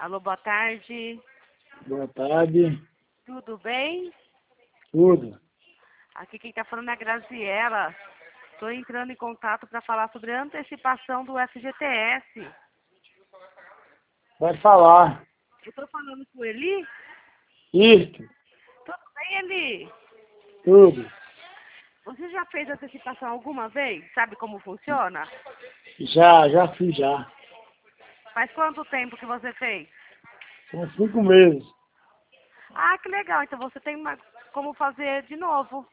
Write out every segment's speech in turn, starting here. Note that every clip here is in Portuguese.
Alô, boa tarde. Boa tarde. Tudo bem? Tudo. Aqui quem está falando é a Graziela. Estou entrando em contato para falar sobre a antecipação do FGTS. Pode falar. Eu estou falando com o Eli? Isto. Tudo bem, Eli? Tudo. Você já fez antecipação alguma vez? Sabe como funciona? Já fiz já. Faz quanto tempo que você fez? São 5 meses. Ah, que legal. Então você tem como fazer de novo.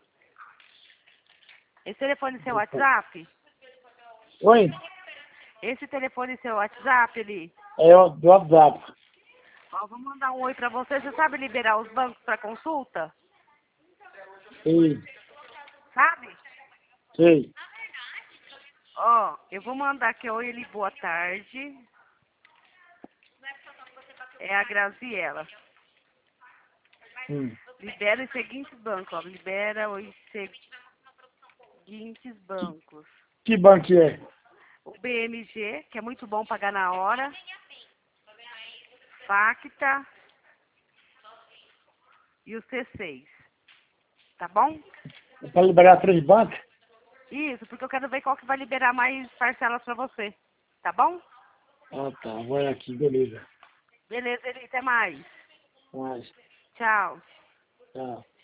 Esse telefone é seu WhatsApp? Oi? Esse telefone é seu WhatsApp, Eli? É o do WhatsApp. Ó, vou mandar um oi para você. Você sabe liberar os bancos para consulta? Sei. Sabe? Sei. Ó, eu vou mandar aqui, oi, Eli, boa tarde. É a Graziela. Libera os seguintes bancos, ó. Libera os seguintes bancos. Que banco é? O BMG, que é muito bom pagar na hora. Facta. E o C6. Tá bom? É para liberar 3 bancos? Isso, porque eu quero ver qual que vai liberar mais parcelas pra você. Tá bom? Ah, tá. Vai aqui, beleza. Beleza, Eli, até mais. Mas, Tchau. tá.